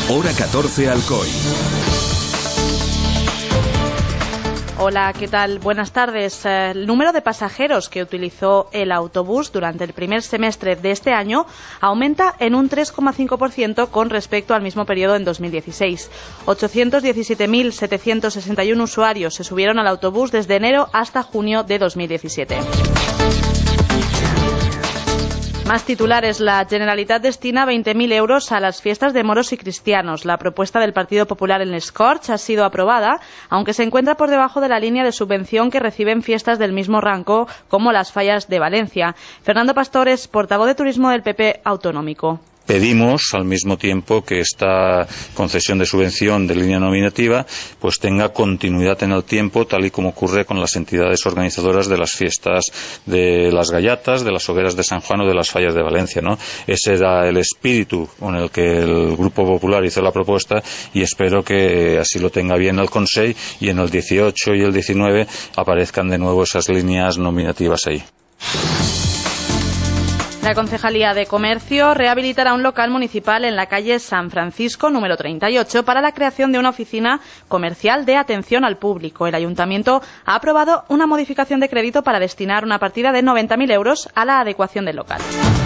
Hora 14 Alcoy. Hola, ¿qué tal? Buenas tardes. El número de pasajeros que utilizó el autobús durante el primer semestre de este año aumenta en un 3,5% con respecto al mismo periodo en 2016. 817.761 usuarios se subieron al autobús desde enero hasta junio de 2017. Más titulares. La Generalitat destina 20.000 euros a las fiestas de moros y cristianos. La propuesta del Partido Popular en les Corts ha sido aprobada, aunque se encuentra por debajo de la línea de subvención que reciben fiestas del mismo rango como las fallas de Valencia. Fernando Pastor es portavoz de Turismo del PP autonómico. Pedimos al mismo tiempo que esta concesión de subvención de línea nominativa pues tenga continuidad en el tiempo, tal y como ocurre con las entidades organizadoras de las fiestas de las Gallatas, de las hogueras de San Juan o de las fallas de Valencia, ¿no? Ese era el espíritu con el que el Grupo Popular hizo la propuesta y espero que así lo tenga bien el Consell y en el 18 y el 19 aparezcan de nuevo esas líneas nominativas ahí. La Concejalía de Comercio rehabilitará un local municipal en la calle San Francisco, número 38, para la creación de una oficina comercial de atención al público. El Ayuntamiento ha aprobado una modificación de crédito para destinar una partida de 90.000 euros a la adecuación del local.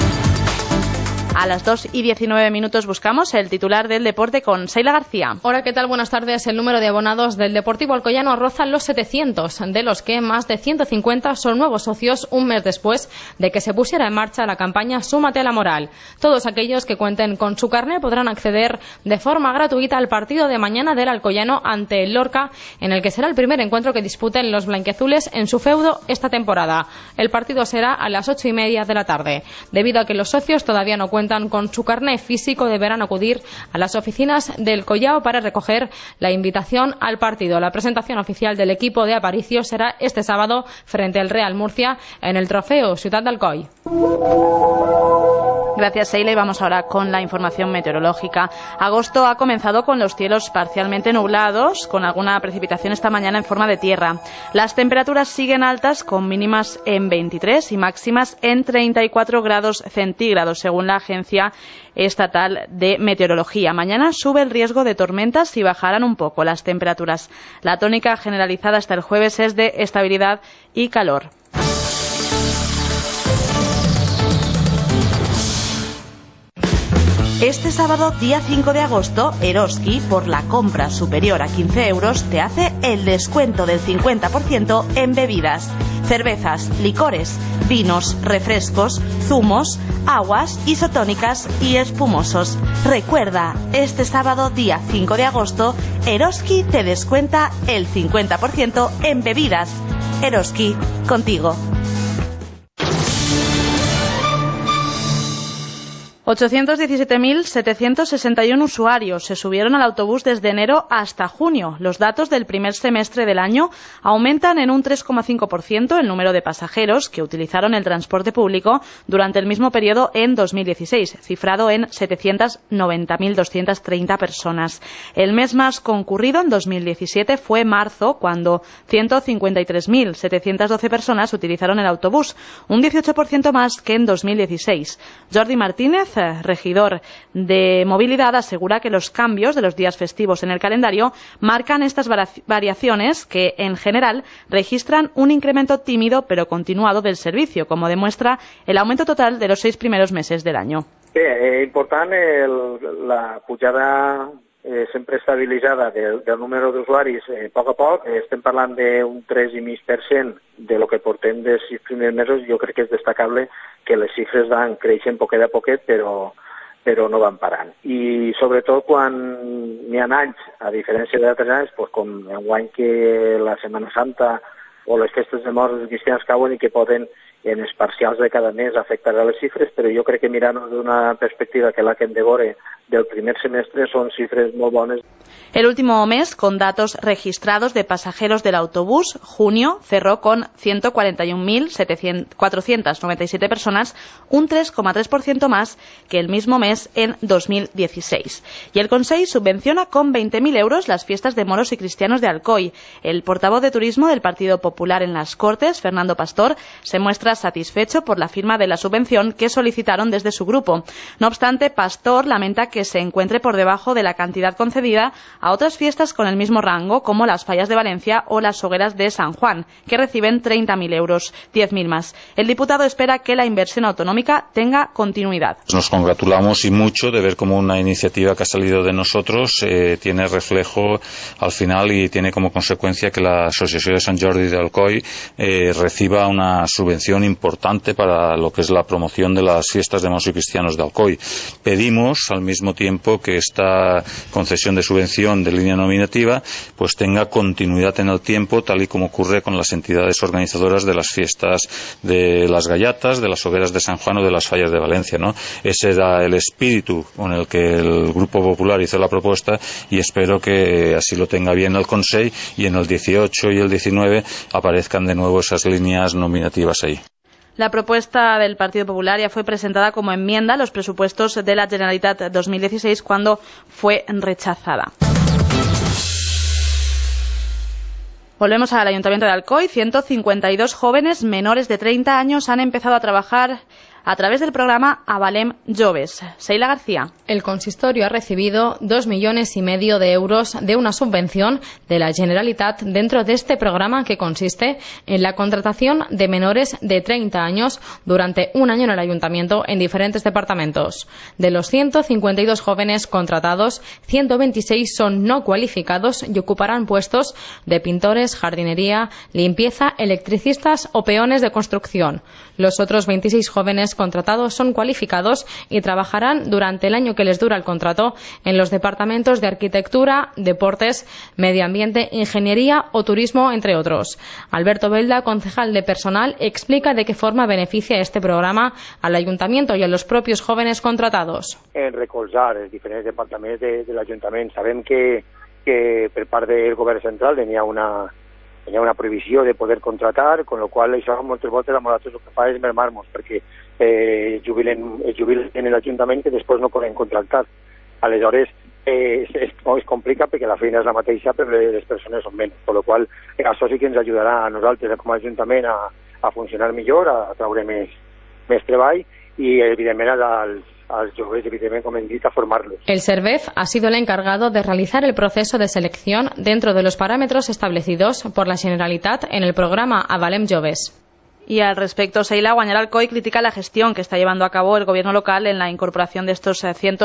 A las 2:19 buscamos el titular del deporte con Seila García. Hola, ¿qué tal? Buenas tardes. El número de abonados del Deportivo Alcoyano roza los 700, de los que más de 150 son nuevos socios un mes después de que se pusiera en marcha la campaña Súmate a la Moral. Todos aquellos que cuenten con su carné podrán acceder de forma gratuita al partido de mañana del Alcoyano ante el Lorca, en el que será el primer encuentro que disputen los blanquiazules en su feudo esta temporada. El partido será a las 8:30 de la tarde. Debido a que los socios todavía no cuentan con su carné físico, deberán acudir a las oficinas del Collao para recoger la invitación al partido. La presentación oficial del equipo de Aparicio será este sábado frente al Real Murcia en el Trofeo Ciutat d'Alcoi. Gracias, Seila, y vamos ahora con la información meteorológica. Agosto ha comenzado con los cielos parcialmente nublados, con alguna precipitación esta mañana en forma de tierra. Las temperaturas siguen altas, con mínimas en 23 y máximas en 34 grados centígrados, según la Agencia Estatal de Meteorología. Mañana sube el riesgo de tormentas y bajarán un poco las temperaturas. La tónica generalizada hasta el jueves es de estabilidad y calor. Este sábado, día 5 de agosto, Eroski, por la compra superior a 15 euros, te hace el descuento del 50% en bebidas, cervezas, licores, vinos, refrescos, zumos, aguas, isotónicas y espumosos. Recuerda, este sábado, día 5 de agosto, Eroski te descuenta el 50% en bebidas. Eroski, contigo. 817.761 usuarios se subieron al autobús desde enero hasta junio. Los datos del primer semestre del año aumentan en un 3,5% el número de pasajeros que utilizaron el transporte público durante el mismo periodo en 2016, cifrado en 790.230 personas. El mes más concurrido en 2017 fue marzo, cuando 153.712 personas utilizaron el autobús, un 18% más que en 2016. Jordi Martínez, regidor de Movilidad, asegura que los cambios de los días festivos en el calendario marcan estas variaciones que, en general, registran un incremento tímido pero continuado del servicio, como demuestra el aumento total de los 6 primeros meses del año. Important la pujada sempre estabilitzada del número d'usuaris a poc. Estem parlant d'un 3,5% de lo que portem de 6 primers mesos. Jo crec que és destacable que les xifres van creixent poquet a poquet, però no van parant. I sobretot quan n'hi ha anys, a diferència d'altres anys, com enguany que la Setmana Santa o les festes de morts cristians cauen i que poden en els parcials de cada mes afectar a les xifres, però jo crec que mirant d'una perspectiva que la que hem de veure del primer semestre son cifras muy buenas. El último mes, con datos registrados de pasajeros del autobús, junio cerró con 141.497 personas, un 3,3% más que el mismo mes en 2016. Y el Consell subvenciona con 20.000 euros las fiestas de moros y cristianos de Alcoy. El portavoz de Turismo del Partido Popular en las Cortes, Fernando Pastor, se muestra satisfecho por la firma de la subvención que solicitaron desde su grupo. No obstante, Pastor lamenta que que se encuentre por debajo de la cantidad concedida a otras fiestas con el mismo rango, como las Fallas de Valencia o las Hogueras de San Juan, que reciben 30.000 euros, 10.000 más. El diputado espera que la inversión autonómica tenga continuidad. Nos congratulamos y mucho de ver cómo una iniciativa que ha salido de nosotros tiene reflejo al final y tiene como consecuencia que la Asociación de Sant Jordi de Alcoi reciba una subvención importante para lo que es la promoción de las fiestas de monjas y cristianos de Alcoi. Pedimos al mismo tiempo que esta concesión de subvención de línea nominativa pues tenga continuidad en el tiempo, tal y como ocurre con las entidades organizadoras de las fiestas de las Gallatas, de las Hogueras de San Juan o de las Fallas de Valencia, ¿no? Ese era el espíritu con el que el Grupo Popular hizo la propuesta y espero que así lo tenga bien el Consell y en el 18 y el 19 aparezcan de nuevo esas líneas nominativas ahí. La propuesta del Partido Popular ya fue presentada como enmienda a los presupuestos de la Generalitat 2016 cuando fue rechazada. Volvemos al Ayuntamiento de Alcoi. 152 jóvenes menores de 30 años han empezado a trabajar a través del programa Avalem Joves. Seila García. El consistorio ha recibido 2,5 millones de euros de una subvención de la Generalitat dentro de este programa que consiste en la contratación de menores de 30 años durante un año en el Ayuntamiento en diferentes departamentos. De los 152 jóvenes contratados, 126 son no cualificados y ocuparán puestos de pintores, jardinería, limpieza, electricistas o peones de construcción. Los otros 26 jóvenes contratados son cualificados y trabajarán durante el año que les dura el contrato en los departamentos de arquitectura, deportes, medio ambiente, ingeniería o turismo, entre otros. Alberto Belda, concejal de personal, explica de qué forma beneficia este programa al Ayuntamiento y a los propios jóvenes contratados. En recolzar els diferents departaments de l'Ajuntament. Sabem que per part del govern central tenia una prohibició de poder contratar, con lo qual això moltes voltes a nosaltres el que fa és mermar-nos, perquè jubilen en l'Ajuntament que després no poden contractar. Aleshores, es complica perquè la feina és la mateixa però les persones són menys, con lo qual això sí que ens ajudarà a nosaltres com a Ajuntament a funcionar millor, a treure més treball i evidentment als jóvenes, evidentemente, como indica, formarlos. El SERVEF ha sido el encargado de realizar el proceso de selección dentro de los parámetros establecidos por la Generalitat en el programa Avalem Joves. Y al respecto, Seila, Guanyar Alcoi critica la gestión que está llevando a cabo el gobierno local en la incorporación de estos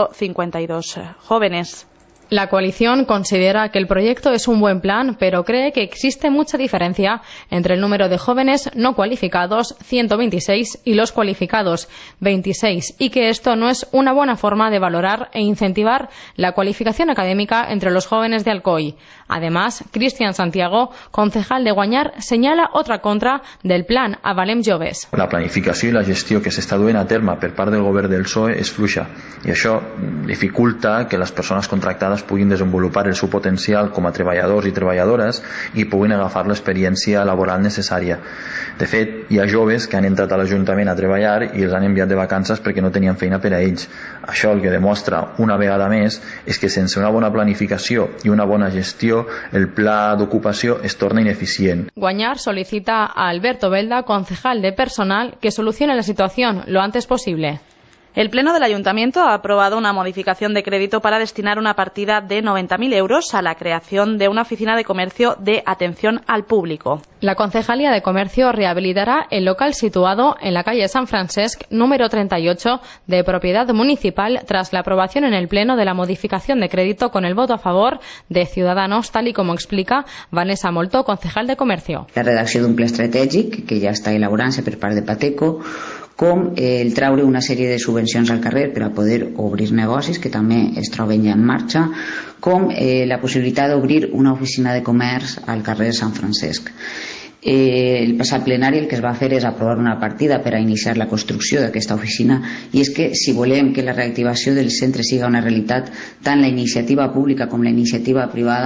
152 jóvenes. La coalición considera que el proyecto es un buen plan, pero cree que existe mucha diferencia entre el número de jóvenes no cualificados, 126, y los cualificados, 26, y que esto no es una buena forma de valorar e incentivar la cualificación académica entre los jóvenes de Alcoi. Además, Cristian Santiago, concejal de Guanyar, señala otra contra del plan Avalem Joves. La planificació i la gestió que s'està duent a terme per part del govern del PSOE és fluixa i això dificulta que les persones contractades puguin desenvolupar el seu potencial com a treballadors i treballadores i puguin agafar l'experiència laboral necessària. De fet, hi ha joves que han entrat a l'Ajuntament a treballar i els han enviat de vacances perquè no tenien feina per a ells. Això el que demostra una vegada més és que sense una bona planificació i una bona gestió el pla d'ocupació es torna ineficient. Guanyar solicita a Alberto Belda, concejal de personal, que solucione la situación lo antes posible. El Pleno del Ayuntamiento ha aprobado una modificación de crédito para destinar una partida de 90.000 euros a la creación de una oficina de comercio de atención al público. La Concejalía de Comercio rehabilitará el local situado en la calle San Francesc, número 38, de propiedad municipal, tras la aprobación en el Pleno de la modificación de crédito con el voto a favor de Ciudadanos, tal y como explica Vanessa Moltó, concejal de Comercio. La redacció d'un pla estratègic que ja està elaborant-se per part de Pateco, com el traure una sèrie de subvencions al carrer per a poder obrir negocis que també es troben ja en marxa, com la possibilitat d'obrir una oficina de comerç al carrer Sant Francesc. El passat plenari el que es va fer és aprovar una partida per a iniciar la construcció d'aquesta oficina i és que si volem que la reactivació del centre siga una realitat, tant la iniciativa pública com la iniciativa privada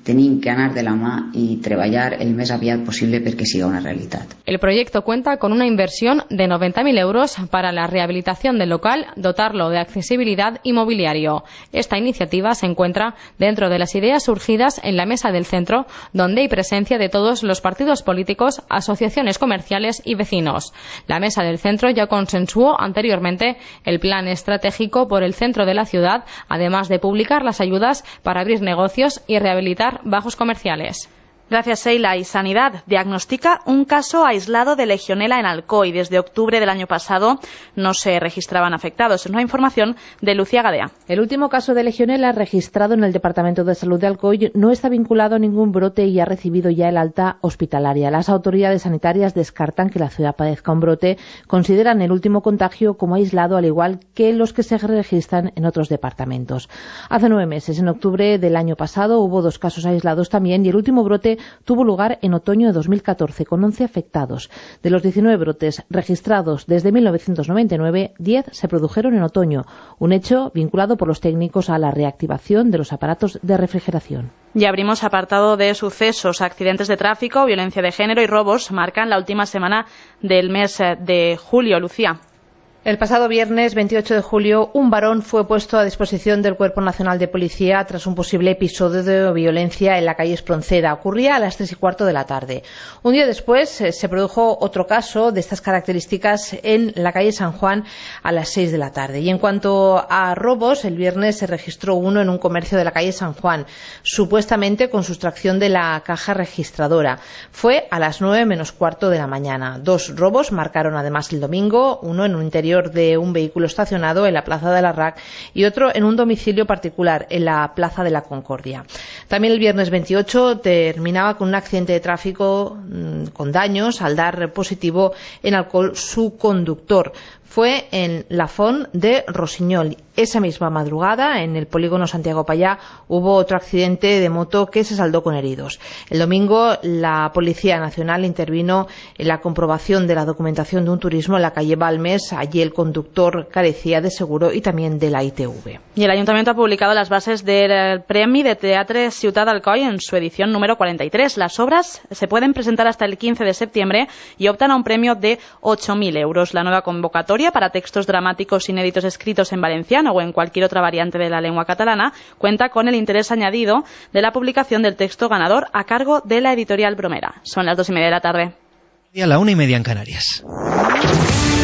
tenim que anar de la mà i treballar el més aviat possible perquè siga una realitat. El proyecto cuenta con una inversión de 90.000 euros para la rehabilitación del local, dotarlo de accesibilidad y mobiliario. Esta iniciativa se encuentra dentro de las ideas surgidas en la mesa del centro, donde hay presencia de todos los partidos políticos, asociaciones comerciales y vecinos. La mesa del centro ya consensuó anteriormente el plan estratégico por el centro de la ciudad, además de publicar las ayudas para abrir negocios y rehabilitar bajos comerciales. Gracias, Sheila. Y Sanidad diagnostica un caso aislado de legionela en Alcoy. Desde octubre del año pasado no se registraban afectados. Es una información de Lucía Gadea. El último caso de legionela registrado en el Departamento de Salud de Alcoy no está vinculado a ningún brote y ha recibido ya el alta hospitalaria. Las autoridades sanitarias descartan que la ciudad padezca un brote. Consideran el último contagio como aislado, al igual que los que se registran en otros departamentos. Hace 9 meses, en octubre del año pasado, hubo 2 casos aislados también y el último brote tuvo lugar en otoño de 2014 con 11 afectados. De los 19 brotes registrados desde 1999, 10 se produjeron en otoño, un hecho vinculado por los técnicos a la reactivación de los aparatos de refrigeración. Y abrimos apartado de sucesos. Accidentes de tráfico, violencia de género y robos marcan la última semana del mes de julio. Lucía. El pasado viernes 28 de julio, un varón fue puesto a disposición del Cuerpo Nacional de Policía tras un posible episodio de violencia en la calle Espronceda. Ocurría a las 3:15 de la tarde. Un día después se produjo otro caso de estas características en la calle San Juan a las 6 de la tarde. Y en cuanto a robos, el viernes se registró uno en un comercio de la calle San Juan, supuestamente con sustracción de la caja registradora. Fue a las 9 menos cuarto de la mañana. 2 robos marcaron además el domingo, uno en un interior de un vehículo estacionado en la Plaza de la RAC y otro en un domicilio particular en la Plaza de la Concordia. También el viernes 28 terminaba con un accidente de tráfico con daños al dar positivo en alcohol su conductor. Fue en la Font de Rossinyol. Esa misma madrugada, en el polígono Santiago Pallá, hubo otro accidente de moto que se saldó con heridos. El domingo, la Policía Nacional intervino en la comprobación de la documentación de un turismo en la calle Balmes. Allí el conductor carecía de seguro y también de la ITV. Y el Ayuntamiento ha publicado las bases del Premi de Teatre Ciutat d'Alcoi en su edición número 43. Las obras se pueden presentar hasta el 15 de septiembre y optan a un premio de 8.000 euros. La nueva convocatoria para textos dramáticos inéditos escritos en valenciano o en cualquier otra variante de la lengua catalana cuenta con el interés añadido de la publicación del texto ganador a cargo de la editorial Bromera. Son las 2:30 de la tarde. Y a la 1:30 en Canarias.